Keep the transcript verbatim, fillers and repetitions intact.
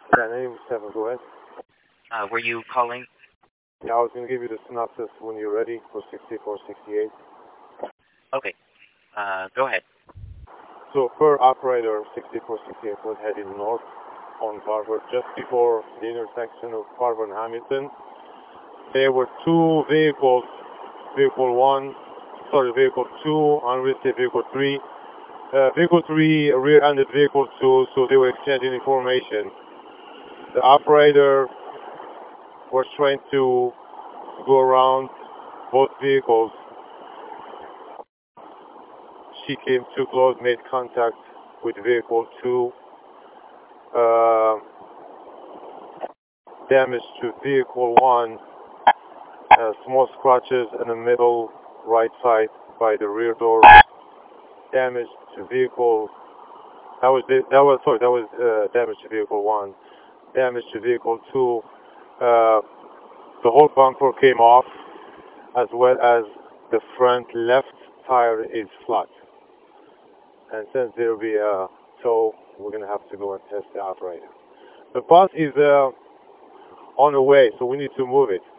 Yeah, name seven, go ahead. Uh, were you calling? Yeah, I was going to give you the synopsis when you're ready for sixty-four sixty-eight. Okay. Uh, go ahead. So, per operator, sixty-four sixty-eight was heading north on Harvard just before the intersection of Harvard and Hamilton. There were two vehicles, vehicle one, sorry, vehicle two, unlisted vehicle three. Uh, vehicle three rear-ended vehicle two, so they were exchanging information. The operator was trying to go around both vehicles. She came too close, made contact with vehicle two. Uh, damage to vehicle one. Uh, small scratches in the middle right side by the rear door. Damage to vehicle. That was that was sorry. That was uh, damage to vehicle one. Damage to vehicle two. Uh, the whole bumper came off, as well as the front left tire is flat. And since there will be a tow, we're gonna have to go and test the operator. The bus is uh, on the way, so we need to move it.